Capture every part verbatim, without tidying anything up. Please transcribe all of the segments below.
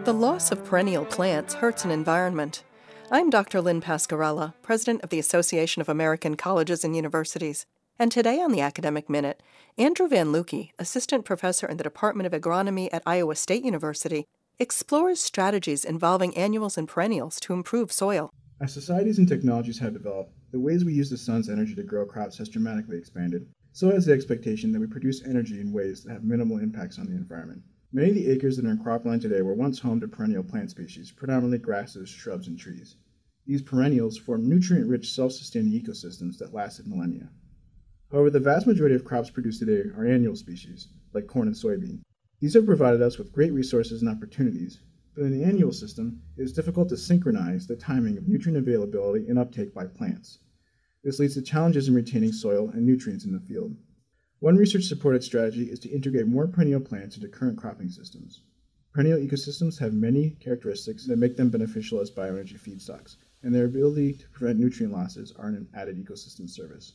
The loss of perennial plants hurts an environment. I'm Doctor Lynn Pascarella, President of the Association of American Colleges and Universities. And today on the Academic Minute, Andrew Van Lucke, Assistant Professor in the Department of Agronomy at Iowa State University, explores strategies involving annuals and perennials to improve soil. As societies and technologies have developed, the ways we use the sun's energy to grow crops has dramatically expanded. So has the expectation that we produce energy in ways that have minimal impacts on the environment. Many of the acres that are in cropland today were once home to perennial plant species, predominantly grasses, shrubs, and trees. These perennials form nutrient-rich, self-sustaining ecosystems that lasted millennia. However, the vast majority of crops produced today are annual species, like corn and soybean. These have provided us with great resources and opportunities, but in the annual system, it is difficult to synchronize the timing of nutrient availability and uptake by plants. This leads to challenges in retaining soil and nutrients in the field. One research-supported strategy is to integrate more perennial plants into current cropping systems. Perennial ecosystems have many characteristics that make them beneficial as bioenergy feedstocks, and their ability to prevent nutrient losses are an added ecosystem service.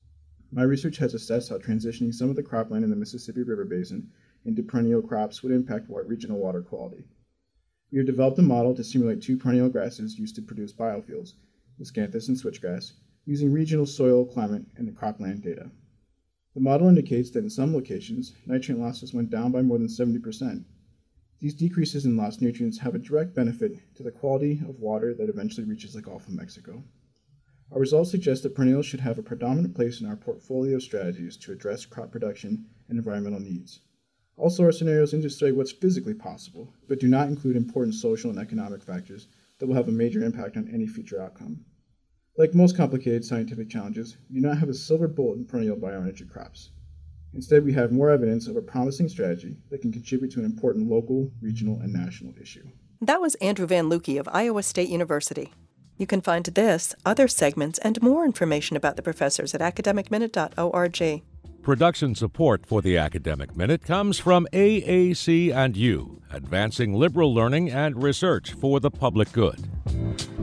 My research has assessed how transitioning some of the cropland in the Mississippi River Basin into perennial crops would impact regional water quality. We have developed a model to simulate two perennial grasses used to produce biofuels, miscanthus and switchgrass, using regional soil, climate, and cropland data. The model indicates that in some locations, nitrate losses went down by more than seventy percent. These decreases in lost nutrients have a direct benefit to the quality of water that eventually reaches the Gulf of Mexico. Our results suggest that perennials should have a predominant place in our portfolio of strategies to address crop production and environmental needs. Also, our scenarios illustrate what's physically possible, but do not include important social and economic factors that will have a major impact on any future outcome. Like most complicated scientific challenges, we do not have a silver bullet in perennial bioenergy crops. Instead, we have more evidence of a promising strategy that can contribute to an important local, regional, and national issue. That was Andrew Van Lucke of Iowa State University. You can find this, other segments, and more information about the professors at academic minute dot org. Production support for the Academic Minute comes from A A C and U, advancing liberal learning and research for the public good.